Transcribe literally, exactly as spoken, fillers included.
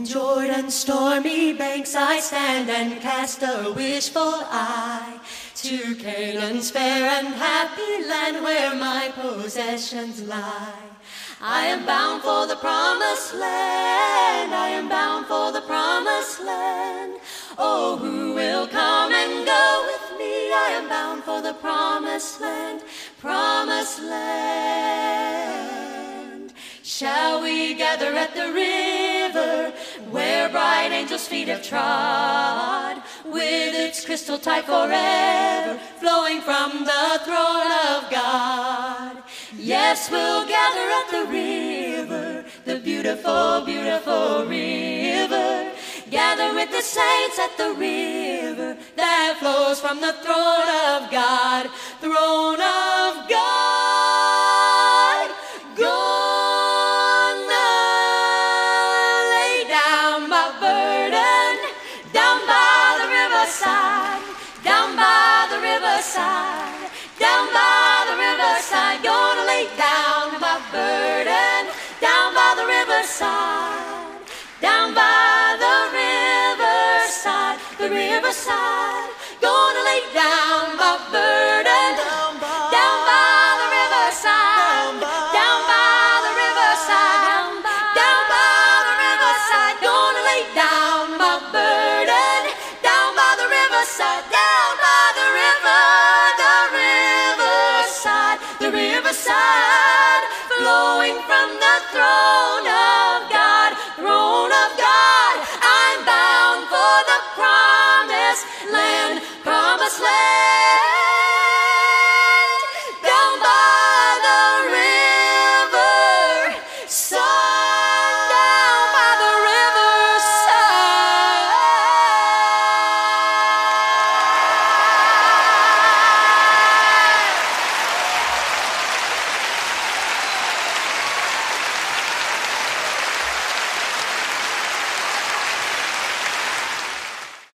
Jordan's stormy banks I stand and cast a wishful eye to Canaan's fair and happy land where my possessions lie. I am bound for the promised land, I am bound for the promised land. Oh, who will come and go with me? I am bound for the promised land, promised land. Shall we gather at the river where bright angels' feet have trod, with its crystal tide forever flowing from the throne of God? Yes, we'll gather at the river, the beautiful, beautiful river. Gather with the saints at the river that flows from the throne of God, throne of God. Gonna lay down my burden down by the riverside, down by the riverside, down by the riverside. Gonna lay down my burden down by the riverside, down by the riverside, the riverside. Gonna lay down